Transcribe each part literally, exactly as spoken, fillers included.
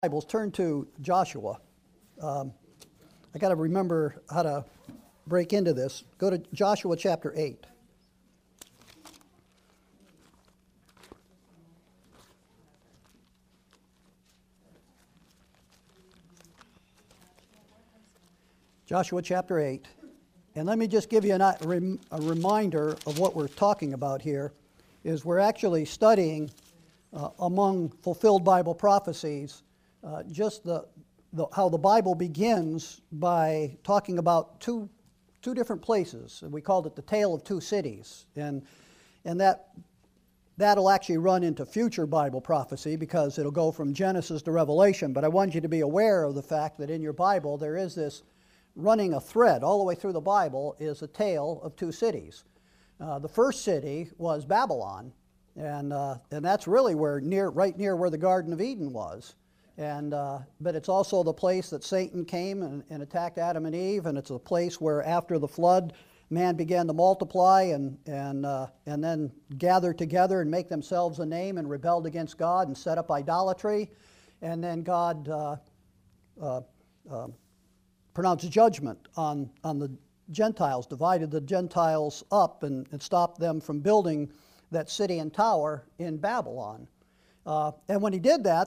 Bibles, turn to Joshua. Um, I got to remember how to break into this. Go to Joshua chapter eight. Joshua chapter eight. And let me just give you an, a, rem, a reminder of what we're talking about here, is we're actually studying uh, among fulfilled Bible prophecies Uh, just the, the how the Bible begins by talking about two two different places. We called it the tale of two cities, and and that that'll actually run into future Bible prophecy because it'll go from Genesis to Revelation. But I want you to be aware of the fact that in your Bible there is this running a thread all the way through the Bible is a tale of two cities. Uh, the first city was Babylon, and uh, and that's really where near right near where the Garden of Eden was. And uh, but it's also the place that Satan came and, and attacked Adam and Eve, and it's a place where after the flood, man began to multiply and and uh, and then gather together and make themselves a name and rebelled against God and set up idolatry, and then God uh, uh, uh, pronounced judgment on on the Gentiles, divided the Gentiles up and, and stopped them from building that city and tower in Babylon. Uh, and when he did that,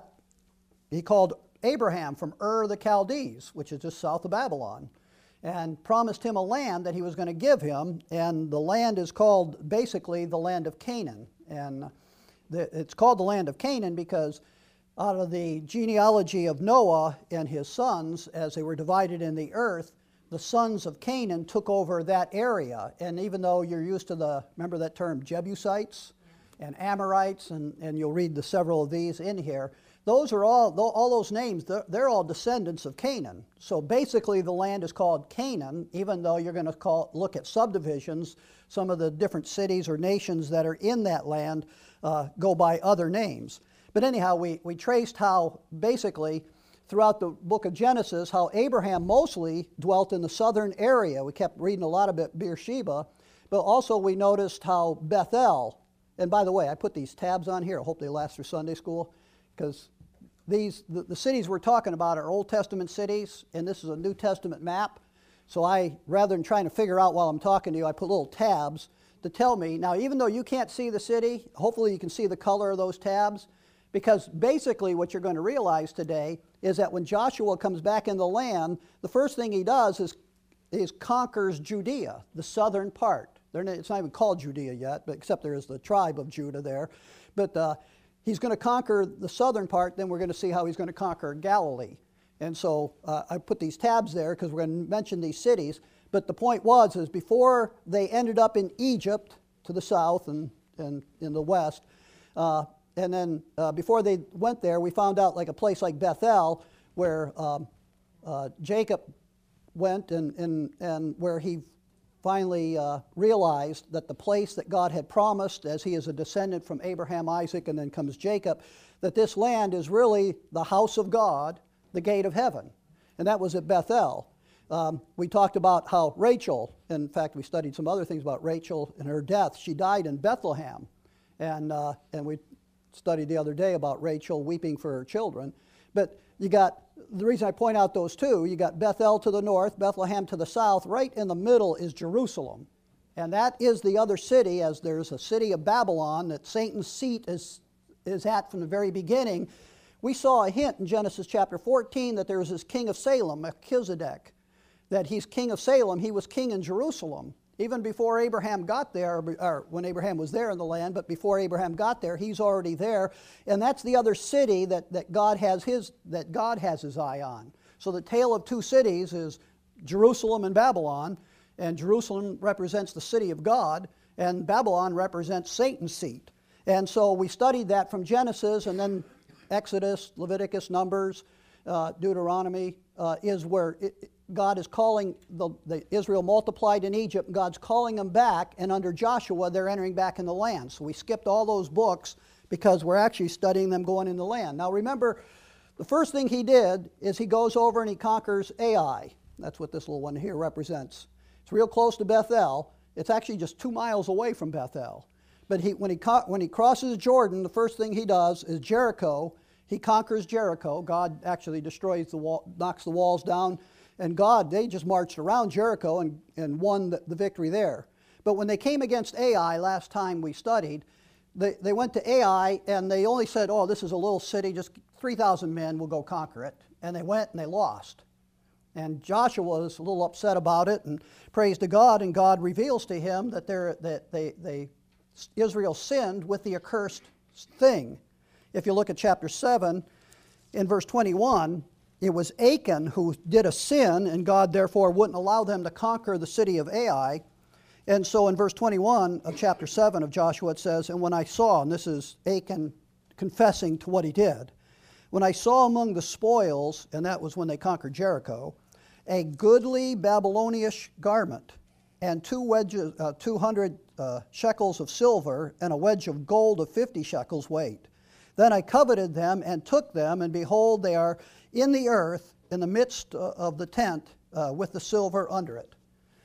he called Abraham from Ur the Chaldees, which is just south of Babylon, and promised him a land that he was going to give him, and the land is called basically the land of Canaan. And the, it's called the land of Canaan because out of the genealogy of Noah and his sons, as they were divided in the earth, the sons of Canaan took over that area. And even though you're used to the, remember that term, Jebusites and Amorites, and, and you'll read the several of these in here, Those are all, all those names, they're, they're all descendants of Canaan. So basically the land is called Canaan, even though you're going to call, look at subdivisions. Some of the different cities or nations that are in that land uh, go by other names. But anyhow, we, we traced how basically throughout the book of Genesis, how Abraham mostly dwelt in the southern area. We kept reading a lot about Beersheba, but also we noticed how Bethel, and by the way, I put these tabs on here. I hope they last through Sunday school, because These the, the cities we're talking about are Old Testament cities, and this is a New Testament map. So I, rather than trying to figure out while I'm talking to you, I put little tabs to tell me. Now, even though you can't see the city, hopefully you can see the color of those tabs, because basically what you're going to realize today is that when Joshua comes back in the land, the first thing he does is, is conquers Judea, the southern part. They're, it's not even called Judea yet, but except there is the tribe of Judah there. But uh, He's going to conquer the southern part, then we're going to see how he's going to conquer Galilee. And so uh, I put these tabs there because we're going to mention these cities. But the point was, is before they ended up in Egypt to the south and, and in the west, uh, and then uh, before they went there, we found out like a place like Bethel where um, uh, Jacob went and, and, and where he finally uh, realized that the place that God had promised, as he is a descendant from Abraham, Isaac, and then comes Jacob, that this land is really the house of God, the gate of heaven. And that was at Bethel. Um, we talked about how Rachel, in fact, we studied some other things about Rachel and her death. She died in Bethlehem. And, uh, and we studied the other day about Rachel weeping for her children. But you got, the reason I point out those two, you got Bethel to the north, Bethlehem to the south. Right in the middle is Jerusalem. And that is the other city, as there's a city of Babylon that Satan's seat is, is at from the very beginning. We saw a hint in Genesis chapter fourteen that there was this king of Salem, Melchizedek, that he's king of Salem. He was king in Jerusalem. Even before Abraham got there, or when Abraham was there in the land, but before Abraham got there, he's already there. And that's the other city that, that God has his that God has his eye on. So the tale of two cities is Jerusalem and Babylon, and Jerusalem represents the city of God, and Babylon represents Satan's seat. And so we studied that from Genesis, and then Exodus, Leviticus, Numbers, uh, Deuteronomy uh, is where it, God is calling, the, the Israel multiplied in Egypt, God's calling them back, and under Joshua they're entering back in the land. So we skipped all those books because we're actually studying them going in the land. Now remember, the first thing he did is he goes over and he conquers Ai. That's what this little one here represents. It's real close to Bethel. It's actually just two miles away from Bethel. But he, when, he, when he crosses Jordan, the first thing he does is Jericho. He conquers Jericho. God actually destroys the wall, knocks the walls down. And God, they just marched around Jericho and, and won the, the victory there. But when they came against Ai last time we studied, they, they went to Ai and they only said, oh, this is a little city, just three thousand men will go conquer it. And they went and they lost. And Joshua was a little upset about it and prays to God, and God reveals to him that, that they, they, Israel sinned with the accursed thing. If you look at chapter seven, in verse twenty-one, it was Achan who did a sin, and God therefore wouldn't allow them to conquer the city of Ai. And so in verse twenty-one of chapter seven of Joshua it says, and when I saw, and this is Achan confessing to what he did, when I saw among the spoils, and that was when they conquered Jericho, a goodly Babylonish garment, and two wedges, uh, two hundred uh, shekels of silver, and a wedge of gold of fifty shekels weight. Then I coveted them and took them, and behold, they are in the earth, in the midst of the tent, uh, with the silver under it.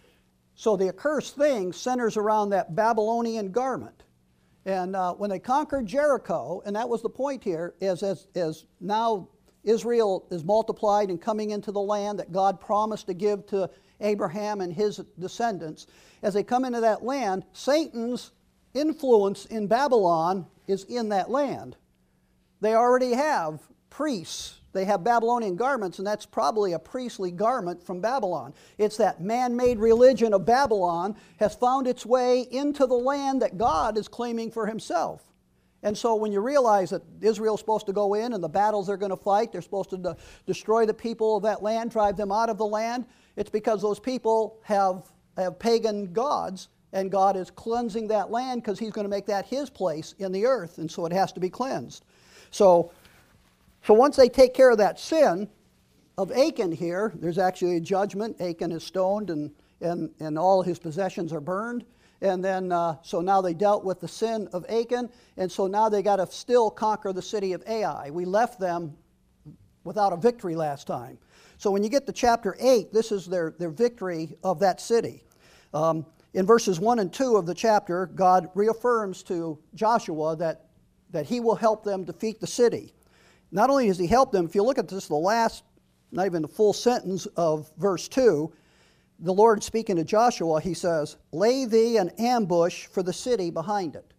So the accursed thing centers around that Babylonian garment. And uh, when they conquered Jericho, and that was the point here, is as, as now Israel is multiplied and coming into the land that God promised to give to Abraham and his descendants. As they come into that land, Satan's influence in Babylon is in that land. They already have priests. They have Babylonian garments, and that's probably a priestly garment from Babylon. It's that man-made religion of Babylon has found its way into the land that God is claiming for himself. And so when you realize that Israel's supposed to go in and the battles they're going to fight, they're supposed to de- destroy the people of that land, drive them out of the land, it's because those people have, have pagan gods, and God is cleansing that land because he's going to make that his place in the earth, and so it has to be cleansed. So, so once they take care of that sin of Achan here, there's actually a judgment. Achan is stoned and, and, and all his possessions are burned. And then, uh, so now they dealt with the sin of Achan, and so now they got to still conquer the city of Ai. We left them without a victory last time. So when you get to chapter eight, this is their, their victory of that city. Um, in verses one and two of the chapter, God reaffirms to Joshua that, that he will help them defeat the city. Not only does he help them, if you look at this, the last, not even the full sentence of verse two, the Lord speaking to Joshua, he says, lay thee an ambush for the city behind it.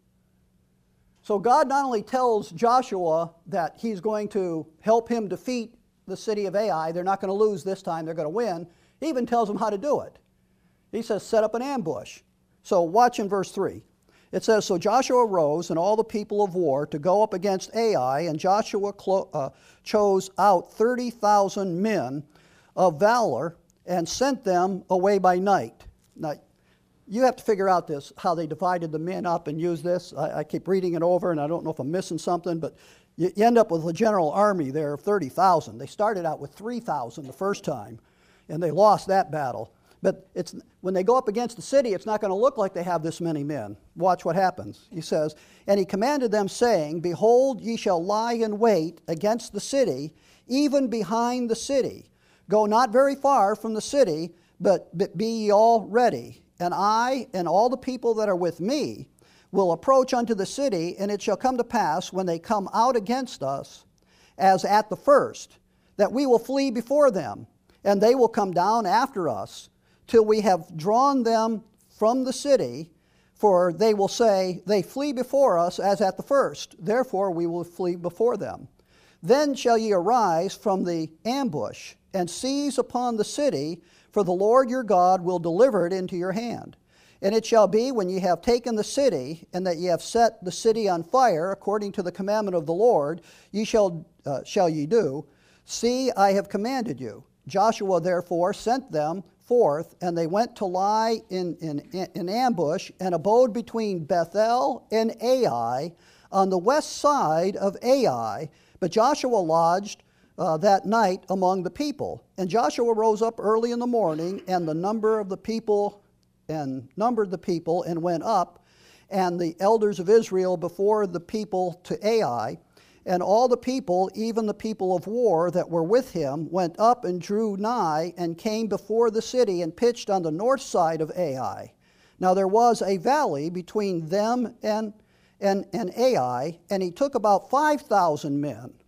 So God not only tells Joshua that he's going to help him defeat the city of Ai, they're not going to lose this time, they're going to win. He even tells them how to do it. He says, set up an ambush. So watch in verse three. It says, so Joshua arose and all the people of war to go up against Ai, and Joshua clo- uh, chose out thirty thousand men of valor and sent them away by night. Now, you have to figure out this, how they divided the men up and used this. I, I keep reading it over, and I don't know if I'm missing something, but you, you end up with a general army there of thirty thousand. They started out with three thousand the first time, and they lost that battle. But it's, when they go up against the city, it's not going to look like they have this many men. Watch what happens. He says, and he commanded them, saying, behold, ye shall lie in wait against the city, even behind the city. Go not very far from the city, but, but be ye all ready. And I and all the people that are with me will approach unto the city, and it shall come to pass, when they come out against us, as at the first, that we will flee before them, and they will come down after us, till we have drawn them from the city, for they will say, they flee before us as at the first, therefore we will flee before them. Then shall ye arise from the ambush, and seize upon the city, for the Lord your God will deliver it into your hand. And it shall be, when ye have taken the city, and that ye have set the city on fire, according to the commandment of the Lord, ye shall, uh, shall ye do. See, I have commanded you. Joshua therefore sent them forth, and they went to lie in, in, in ambush, and abode between Bethel and Ai, on the west side of Ai. But Joshua lodged uh, that night among the people. And Joshua rose up early in the morning, and the number of the people, and numbered the people, and went up, and the elders of Israel before the people to Ai. And all the people, even the people of war that were with him, went up and drew nigh, and came before the city, and pitched on the north side of Ai. Now there was a valley between them and, and, and Ai, and he took about five thousand men.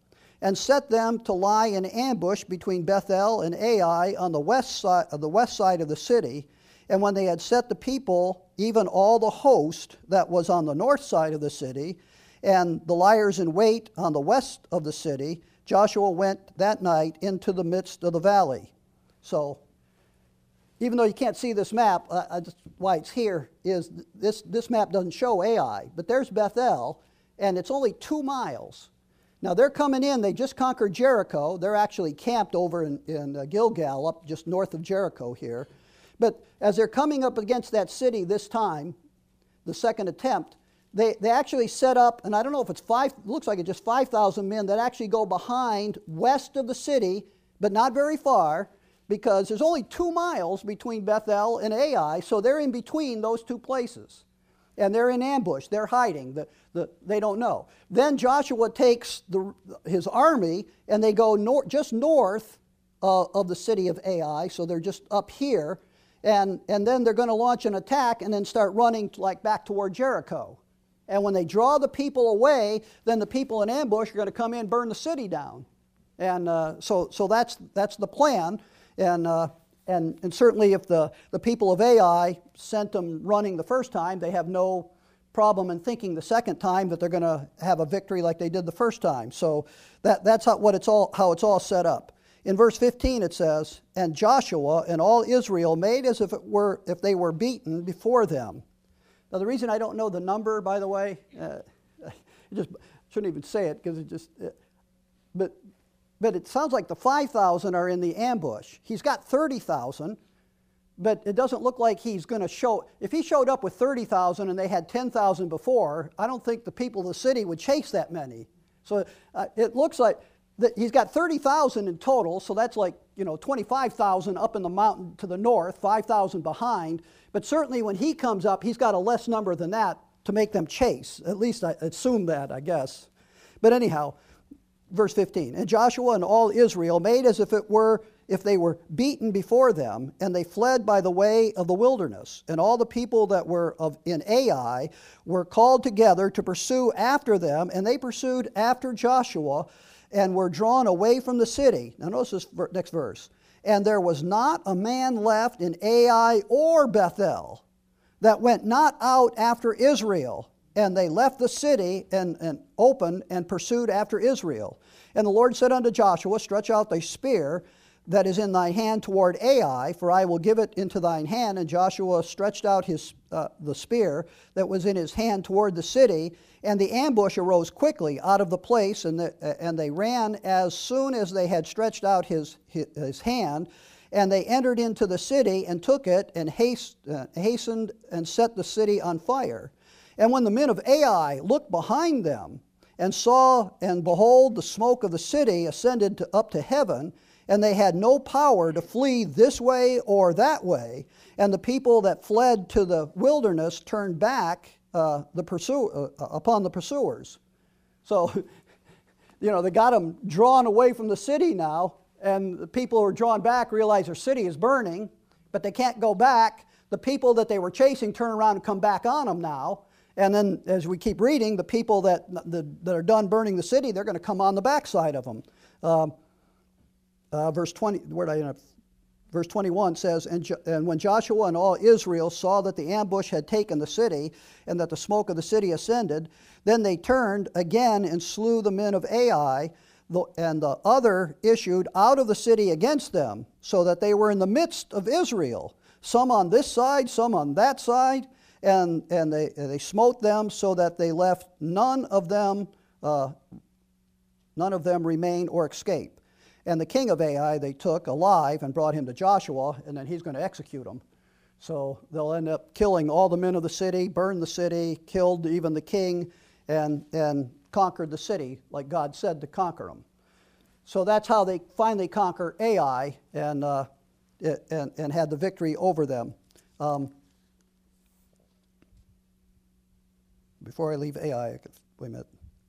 and set them to lie in ambush between Bethel and Ai on the west side of the west side of the city. And when they had set the people, even all the host that was on the north side of the city, and the liers in wait on the west of the city, Joshua went that night into the midst of the valley. So, even though you can't see this map, uh, I just, why it's here is this, this map doesn't show Ai, but there's Bethel, and it's only two miles. Now they're coming in, they just conquered Jericho. They're actually camped over in, in uh, Gilgal, up just north of Jericho here. But as they're coming up against that city this time, the second attempt, they, they actually set up, and I don't know if it's five, looks like it's just five thousand men that actually go behind west of the city, but not very far, because there's only two miles between Bethel and Ai, so they're in between those two places. And they're in ambush, they're hiding, the, the, they don't know. Then Joshua takes the, his army, and they go nor- just north uh, of the city of Ai, so they're just up here, and, and then they're going to launch an attack and then start running like back toward Jericho. And when they draw the people away, then the people in ambush are going to come in and burn the city down. And uh, so, so that's, that's the plan. And, uh, and, and certainly if the, the people of Ai sent them running the first time, they have no problem in thinking the second time that they're going to have a victory like they did the first time. So that, that's how, what it's all, how it's all set up. In verse fifteen it says, "And Joshua and all Israel made as if it were if they were beaten before them." Now the reason I don't know the number, by the way, uh, I just shouldn't even say it because it just, uh, but but it sounds like the five thousand are in the ambush. He's got thirty thousand, but it doesn't look like he's going to show. If he showed up with thirty thousand and they had ten thousand before, I don't think the people of the city would chase that many. So uh, it looks like that he's got thirty thousand in total, so that's like, you know, twenty-five thousand up in the mountain to the north, five thousand behind. But certainly when he comes up, he's got a less number than that to make them chase. At least I assume that, I guess. But anyhow, verse fifteen, "And Joshua and all Israel made as if it were, if they were beaten before them, and they fled by the way of the wilderness. And all the people that were of in Ai were called together to pursue after them, and they pursued after Joshua, and were drawn away from the city." Now notice this next verse. "And there was not a man left in Ai or Bethel that went not out after Israel. And they left the city and, and open and pursued after Israel. And the Lord said unto Joshua, Stretch out thy spear that is in thy hand toward Ai, for I will give it into thine hand. And Joshua stretched out his uh, the spear that was in his hand toward the city, and the ambush arose quickly out of the place, and, the, uh, and they ran as soon as they had stretched out his, his, his hand. And they entered into the city and took it, and haste, uh, hastened and set the city on fire. And when the men of Ai looked behind them, and saw, and behold, the smoke of the city ascended to, up to heaven, and they had no power to flee this way or that way, and the people that fled to the wilderness turned back uh, the pursue, uh, upon the pursuers. So, you know, they got them drawn away from the city now, and the people who are drawn back realize their city is burning, but they can't go back. The people that they were chasing turn around and come back on them now. And then, as we keep reading, the people that, the, that are done burning the city, they're going to come on the backside of them. Um, uh, verse twenty, where did I end up? Verse twenty-one says, and, jo- and when Joshua and all Israel saw that the ambush had taken the city, and that the smoke of the city ascended, then they turned again and slew the men of Ai, the, and the other issued out of the city against them, so that they were in the midst of Israel, some on this side, some on that side. And, and they, they smote them so that they left none of them, uh, none of them remain or escape. And the king of Ai they took alive and brought him to Joshua, and then he's going to execute them. So they'll end up killing all the men of the city, burned the city, killed even the king, and, and conquered the city like God said to conquer them. So that's how they finally conquer Ai and, uh, and, and had the victory over them. Um, Before I leave Ai, I could, wait a minute.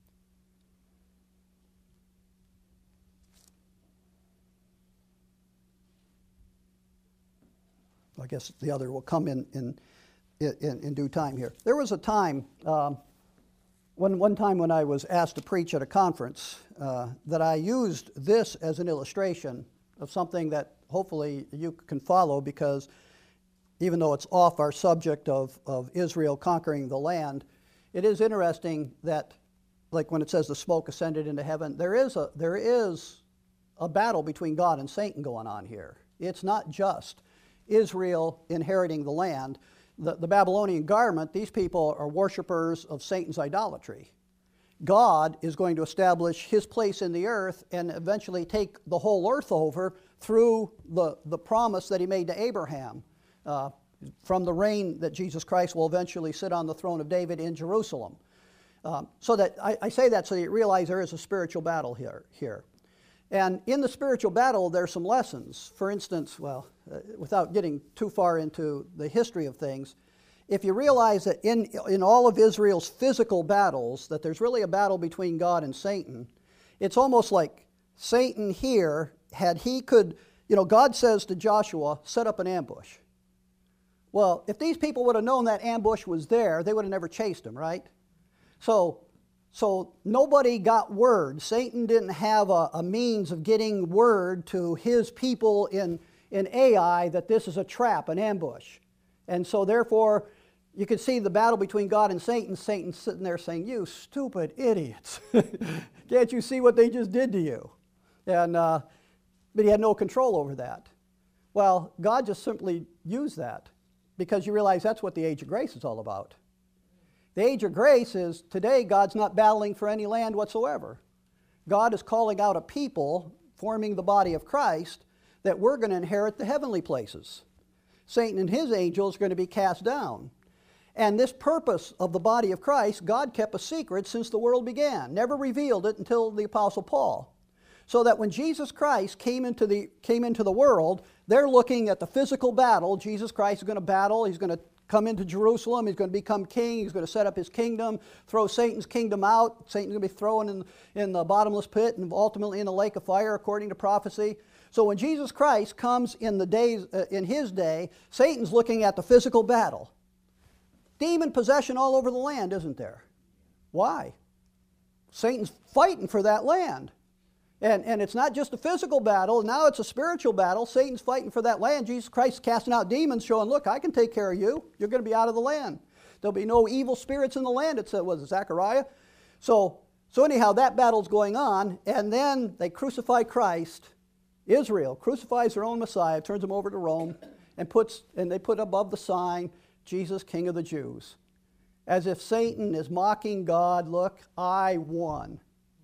I guess the other will come in in, in, in due time here. There was a time, um, One, one time when I was asked to preach at a conference, uh, that I used this as an illustration of something that hopefully you can follow, because even though it's off our subject of, of Israel conquering the land, it is interesting that, like when it says the smoke ascended into heaven, there is a, there is a battle between God and Satan going on here. It's not just Israel inheriting the land. The, the Babylonian government, these people are worshipers of Satan's idolatry. God is going to establish his place in the earth and eventually take the whole earth over through the, the promise that he made to Abraham, uh, from the reign that Jesus Christ will eventually sit on the throne of David in Jerusalem. Um, so that I, I say that so that you realize there is a spiritual battle here. here. And in the spiritual battle, there's some lessons. For instance, well, uh, without getting too far into the history of things, if you realize that in, in all of Israel's physical battles, that there's really a battle between God and Satan, it's almost like Satan here, had he could, you know, God says to Joshua, set up an ambush. Well, if these people would have known that ambush was there, they would have never chased him, right? So, so nobody got word. Satan didn't have a, a means of getting word to his people in, in Ai that this is a trap, an ambush. And so therefore, you can see the battle between God and Satan. Satan's sitting there saying, you stupid idiots. Can't you see what they just did to you? And, uh, but he had no control over that. Well, God just simply used that, because you realize that's what the age of grace is all about. The age of grace is today God's not battling for any land whatsoever. God is calling out a people, forming the body of Christ, that we're going to inherit the heavenly places. Satan and his angels are going to be cast down. And this purpose of the body of Christ, God kept a secret since the world began, never revealed it until the Apostle Paul. So that when Jesus Christ came into the, came into the world, they're looking at the physical battle. Jesus Christ is going to battle. He's going to come into Jerusalem. He's going to become king. He's going to set up his kingdom, throw Satan's kingdom out. Satan's going to be thrown in, in the bottomless pit and ultimately in the lake of fire, according to prophecy. So when Jesus Christ comes in the days, uh, in his day, Satan's looking at the physical battle. Demon possession all over the land, isn't there? Why? Satan's fighting for that land. And, and it's not just a physical battle, now it's a spiritual battle. Satan's fighting for that land. Jesus Christ is casting out demons, showing, look, I can take care of you. You're going to be out of the land. There'll be no evil spirits in the land, it said, was it Zechariah? So, so anyhow, that battle's going on, and then they crucify Christ. Israel crucifies their own Messiah, turns him over to Rome, and puts and they put above the sign, Jesus, King of the Jews. As if Satan is mocking God, look, I won.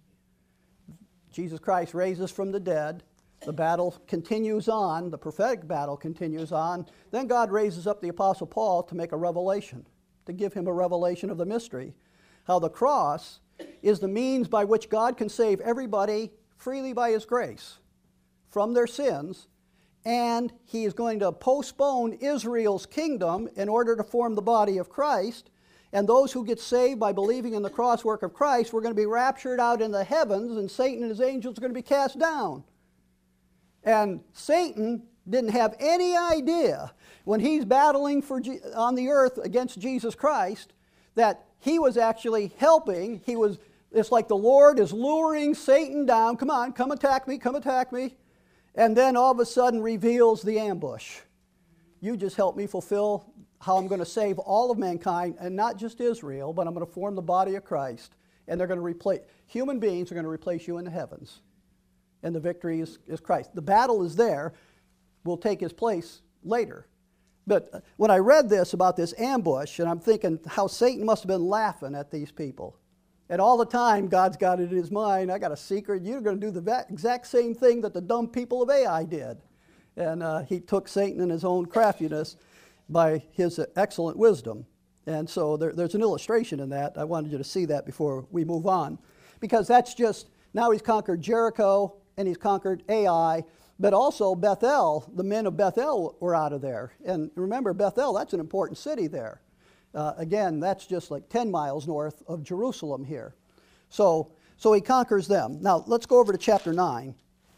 Jesus Christ raises from the dead. The battle continues on. The prophetic battle continues on. Then God raises up the Apostle Paul to make a revelation, to give him a revelation of the mystery. How the cross is the means by which God can save everybody freely by his grace from their sins, and he is going to postpone Israel's kingdom in order to form the body of Christ. And those who get saved by believing in the cross work of Christ, we're going to be raptured out in the heavens, and Satan and his angels are going to be cast down. And Satan didn't have any idea when he's battling for G- on the earth against Jesus Christ that he was actually helping. He was, it's like the Lord is luring Satan down. Come on, come attack me, come attack me. And then all of a sudden reveals the ambush. You just help me fulfill how I'm going to save all of mankind, and not just Israel, but I'm going to form the body of Christ, and they're going to replace, human beings are going to replace you in the heavens. And the victory is, is Christ. The battle is there, will take his place later. But when I read this about this ambush, and I'm thinking how Satan must have been laughing at these people. And all the time, God's got it in his mind, I got a secret, you're going to do the exact same thing that the dumb people of Ai did. And uh, he took Satan in his own craftiness by his excellent wisdom. And so there, there's an illustration in that. I wanted you to see that before we move on. Because that's just, now he's conquered Jericho and he's conquered Ai, but also Bethel, the men of Bethel were out of there. And remember, Bethel, that's an important city there. Uh, again, that's just like ten miles north of Jerusalem here. So, so he conquers them. Now, let's go over to chapter nine.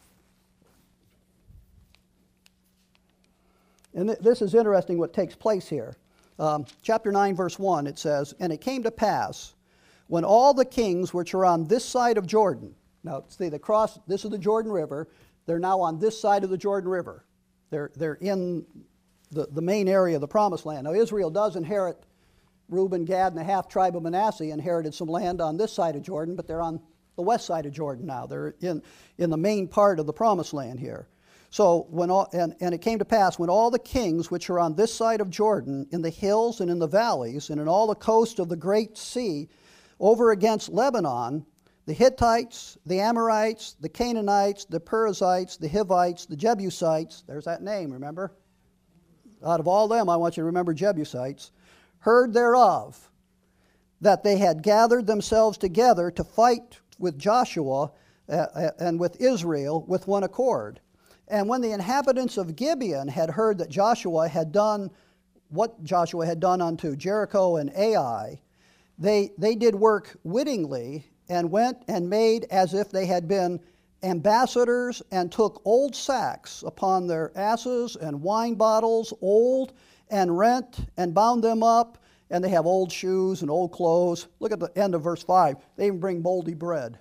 And th- this is interesting what takes place here. Um, chapter nine, verse one, it says, "And it came to pass, when all the kings which are on this side of Jordan, now see the cross, this is the Jordan River, they're now on this side of the Jordan River. They're, they're in the, the main area of the Promised Land. Now Israel does inherit, Reuben, Gad, and the half tribe of Manasseh inherited some land on this side of Jordan, but they're on the west side of Jordan now. They're in, in the main part of the Promised Land here. So when all, and, and it came to pass, when all the kings which are on this side of Jordan, in the hills and in the valleys, and in all the coast of the great sea, over against Lebanon, the Hittites, the Amorites, the Canaanites, the Perizzites, the Hivites, the Jebusites, there's that name, remember? Out of all them, I want you to remember Jebusites, heard thereof, that they had gathered themselves together to fight with Joshua uh, and with Israel with one accord. And when the inhabitants of Gibeon had heard that Joshua had done what Joshua had done unto Jericho and Ai, they, they did work wittingly and went and made as if they had been ambassadors, and took old sacks upon their asses and wine bottles, old, and rent and bound them up. And they have old shoes and old clothes. Look at the end of verse five. They even bring moldy bread.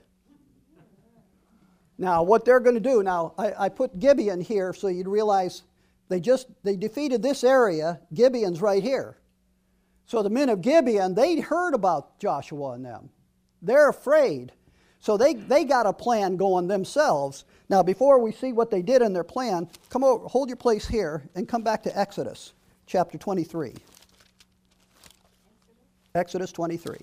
Now, what they're going to do, now, I, I put Gibeon here so you'd realize they just, they defeated this area. Gibeon's right here. So the men of Gibeon, they'd heard about Joshua and them. They're afraid. So they, they got a plan going themselves. Now, before we see what they did in their plan, come over, hold your place here, and come back to Exodus chapter twenty-three. Exodus twenty-three.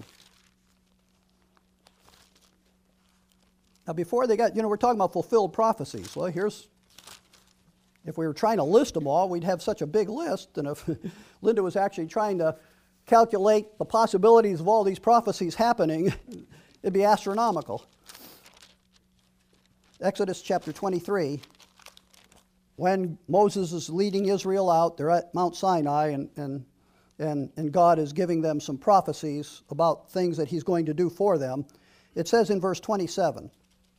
Now, before they got, you know, we're talking about fulfilled prophecies. Well, here's, if we were trying to list them all, we'd have such a big list. And if Linda was actually trying to calculate the possibilities of all these prophecies happening, it'd be astronomical. Exodus chapter twenty-three. When Moses is leading Israel out, they're at Mount Sinai, and, and, and, and God is giving them some prophecies about things that he's going to do for them. It says in verse twenty-seven,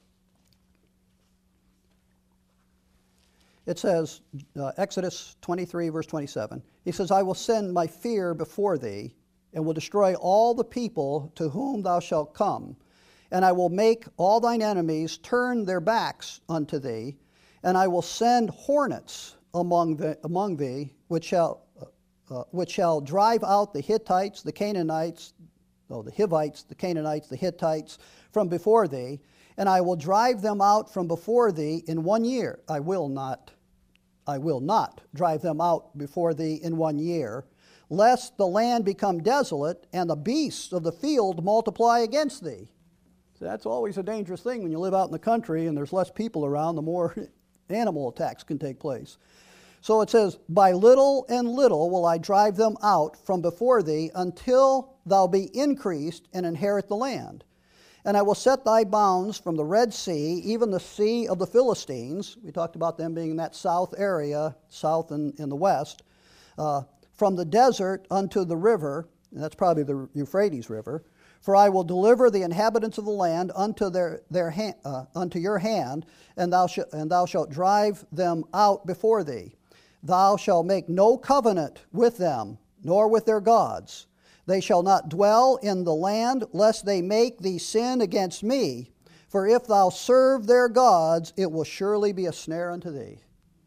it says, uh, Exodus twenty-three, verse twenty-seven, he says, I will send my fear before thee, and will destroy all the people to whom thou shalt come. And I will make all thine enemies turn their backs unto thee, and I will send hornets among, the, among thee, which shall, uh, which shall drive out the Hittites, the Canaanites, no, the Hivites, the Canaanites, the Hittites, from before thee, and I will drive them out from before thee in one year. I will not, I will not drive them out before thee in one year, lest the land become desolate, and the beasts of the field multiply against thee. So that's always a dangerous thing when you live out in the country and there's less people around, the more animal attacks can take place. So it says, by little and little will I drive them out from before thee, until thou be increased and inherit the land. And I will set thy bounds from the Red Sea, even the sea of the Philistines. We talked about them being in that south area, south and in the west. Uh, from the desert unto the river, and that's probably the Euphrates River. For I will deliver the inhabitants of the land unto their, their hand, uh, unto your hand, and thou, sh- and thou shalt drive them out before thee. Thou shalt make no covenant with them, nor with their gods. They shall not dwell in the land, lest they make thee sin against me. For if thou serve their gods, it will surely be a snare unto thee.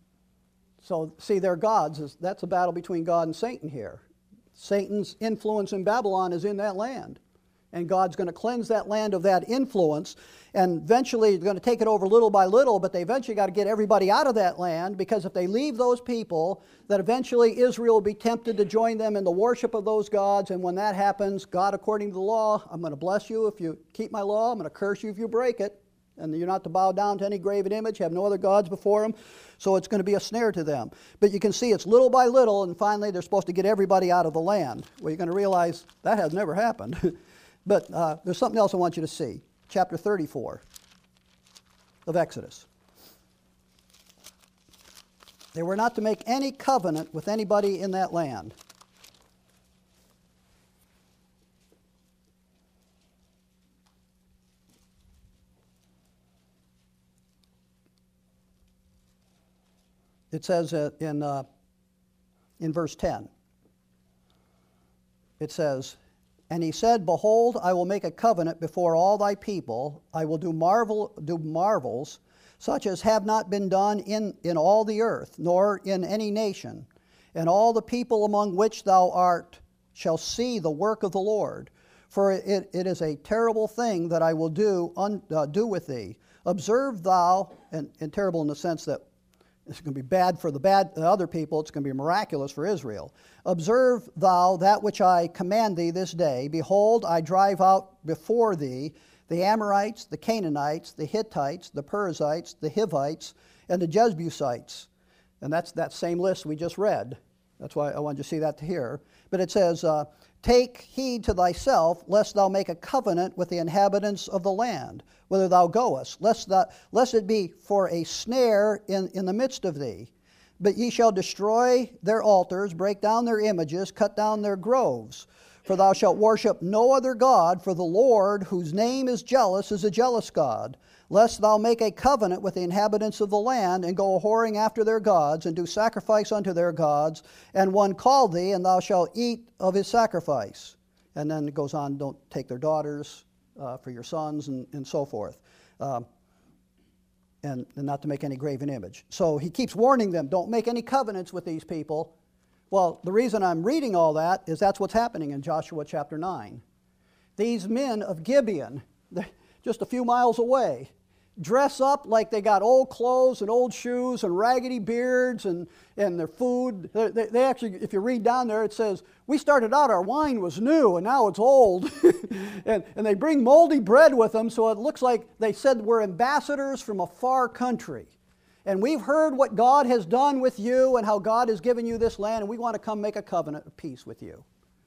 So, see, their gods, is, that's a battle between God and Satan here. Satan's influence in Babylon is in that land. And God's going to cleanse that land of that influence, and eventually he's going to take it over little by little, but they eventually got to get everybody out of that land, because if they leave those people, that eventually Israel will be tempted to join them in the worship of those gods, and when that happens, God, according to the law, I'm going to bless you if you keep my law, I'm going to curse you if you break it, and you're not to bow down to any graven image, have no other gods before them, so it's going to be a snare to them. But you can see it's little by little, and finally they're supposed to get everybody out of the land. Well, you're going to realize that has never happened. But uh, there's something else I want you to see. Chapter thirty-four of Exodus. They were not to make any covenant with anybody in that land. It says uh, in, uh, in verse ten, it says, And he said, Behold, I will make a covenant before all thy people. I will do marvel, do marvels, such as have not been done in, in all the earth, nor in any nation. And all the people among which thou art shall see the work of the Lord. For it, it is a terrible thing that I will do, un, uh, do with thee. Observe thou, and, and terrible in the sense that it's going to be bad for the bad the other people, it's going to be miraculous for Israel. Observe thou that which I command thee this day. Behold, I drive out before thee the Amorites, the Canaanites, the Hittites, the Perizzites, the Hivites, and the Jebusites. And that's that same list we just read. That's why I wanted you to see that here. But it says, uh, Take heed to thyself, lest thou make a covenant with the inhabitants of the land, whither thou goest, lest, thou, lest it be for a snare in, in the midst of thee. But ye shall destroy their altars, break down their images, cut down their groves. For thou shalt worship no other God, for the Lord, whose name is jealous, is a jealous God. Lest thou make a covenant with the inhabitants of the land, and go a-whoring after their gods, and do sacrifice unto their gods, and one call thee, and thou shalt eat of his sacrifice. And then it goes on, don't take their daughters uh, for your sons, and, and so forth. Um, and, and not to make any graven image. So he keeps warning them, don't make any covenants with these people. Well, the reason I'm reading all that is that's what's happening in Joshua chapter nine. These men of Gibeon, just a few miles away, dress up like they got old clothes and old shoes and raggedy beards and, and their food. They, they actually, if you read down there, it says, we started out, our wine was new, and now it's old. and, and they bring moldy bread with them, so it looks like they said we're ambassadors from a far country. And we've heard what God has done with you and how God has given you this land, and we want to come make a covenant of peace with you.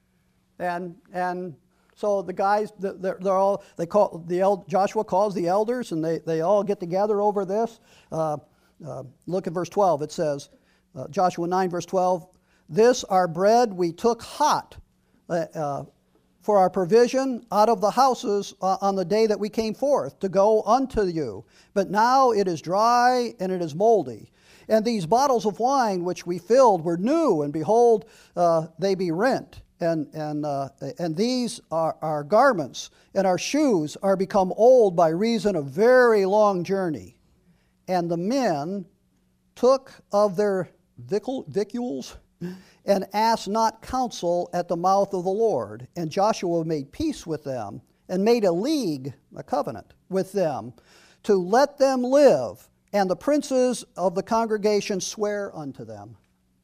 And and so the guys, they're, they're all, they call, the Joshua calls the elders, and they, they all get together over this. Uh, uh, look at verse twelve. It says, uh, Joshua nine, verse twelve, This our bread we took hot, uh, uh, for our provision out of the houses uh, on the day that we came forth to go unto you. But now it is dry and it is moldy. And these bottles of wine which we filled were new, and behold, uh, they be rent. And, and, uh, and these are our garments, and our shoes are become old by reason of very long journey. And the men took of their vicul- victuals, and asked not counsel at the mouth of the Lord. And Joshua made peace with them, and made a league, a covenant, with them, to let them live. And the princes of the congregation swear unto them.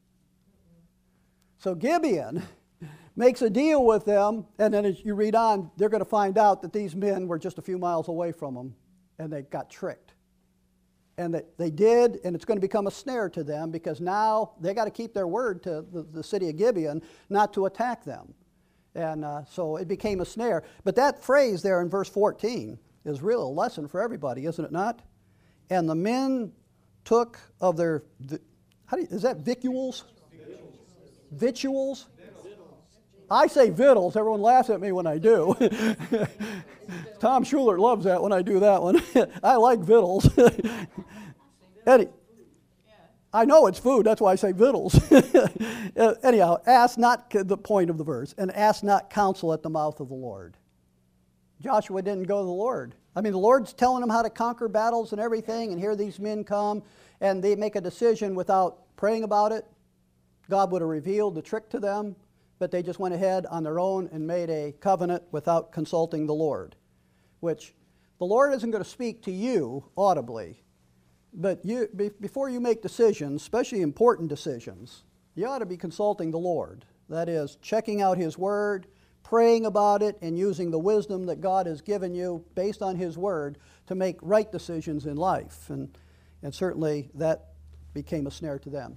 So Gibeon makes a deal with them, and then as you read on, they're going to find out that these men were just a few miles away from them, and they got tricked. And that they did, and it's going to become a snare to them, because now they got to keep their word to the, the city of Gibeon not to attack them. And uh, so it became a snare. But that phrase there in verse fourteen is really a lesson for everybody, isn't it not? And the men took of their, how do you, is that victuals? Victuals. Victuals? I say victuals. Everyone laughs at me when I do. Tom Schuler loves that when I do that one. I like victuals. Any, I know it's food. That's why I say victuals. Anyhow, ask not, the point of the verse, and ask not counsel at the mouth of the Lord. Joshua didn't go to the Lord. I mean, the Lord's telling them how to conquer battles and everything, and here these men come, and they make a decision without praying about it. God would have revealed the trick to them, but they just went ahead on their own and made a covenant without consulting the Lord, which the Lord isn't going to speak to you audibly, but you, be, before you make decisions, especially important decisions, you ought to be consulting the Lord. That is, checking out His Word, praying about it, and using the wisdom that God has given you based on His Word to make right decisions in life. And, and certainly that became a snare to them.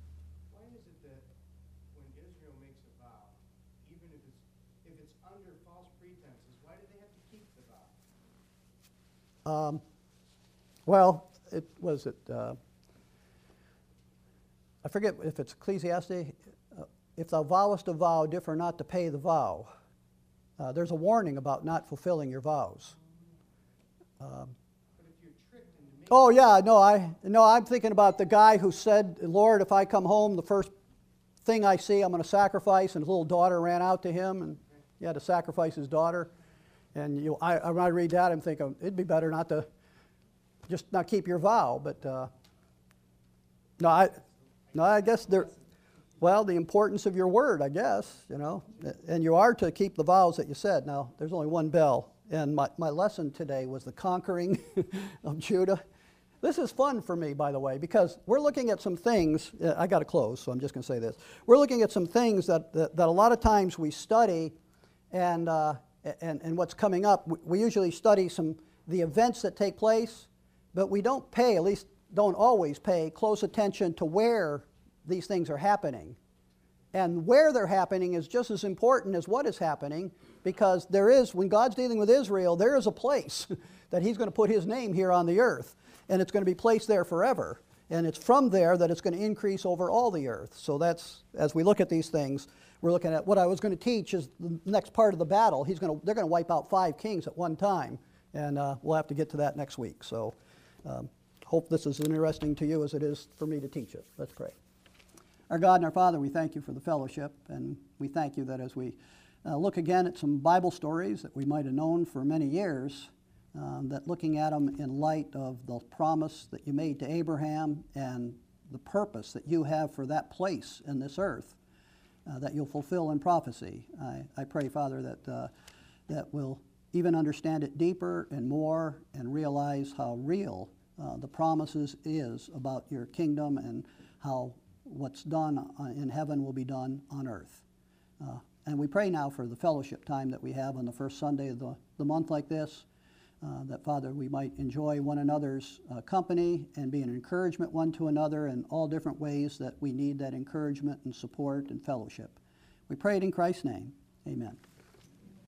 Um, well, it was it. Uh, I forget if it's Ecclesiastes. Uh, if thou vowest a vow, differ not to pay the vow. Uh, there's a warning about not fulfilling your vows. Um, oh yeah, no, I no, I'm thinking about the guy who said, "Lord, if I come home, the first thing I see, I'm going to sacrifice," and his little daughter ran out to him, and He had to sacrifice his daughter. And you, I, when I read that, I'm thinking it'd be better not to just not keep your vow. But uh, no, I, no, I guess there. Well, the importance of your word, I guess, you know, and you are to keep the vows that you said. Now, there's only one bell, and my, my lesson today was the conquering of Judah. This is fun for me, by the way, because we're looking at some things. Uh, I got to close, so I'm just going to say this. We're looking at some things that, that, that a lot of times we study, and, uh, and, and what's coming up. We, we usually study some the events that take place, but we don't pay, at least don't always pay, close attention to where these things are happening. And where they're happening is just as important as what is happening, because there is, when God's dealing with Israel, there is a place that he's going to put his name here on the earth, and it's going to be placed there forever. And it's from there that it's going to increase over all the earth. So that's, as we look at these things, we're looking at what I was going to teach is the next part of the battle. He's going to, they're going to wipe out five kings at one time, and uh, we'll have to get to that next week. So um, hope this is as interesting to you as it is for me to teach it. Let's pray. Our God and our Father, we thank you for the fellowship, and we thank you that as we uh, look again at some Bible stories that we might have known for many years, um, that looking at them in light of the promise that you made to Abraham and the purpose that you have for that place in this earth, uh, that you'll fulfill in prophecy. I, I pray, Father, that, uh, that we'll even understand it deeper and more and realize how real uh, the promises is about your kingdom and how what's done in heaven will be done on earth. Uh, and we pray now for the fellowship time that we have on the first Sunday of the, the month like this, uh, that, Father, we might enjoy one another's uh, company and be an encouragement one to another in all different ways that we need that encouragement and support and fellowship. We pray it in Christ's name. Amen.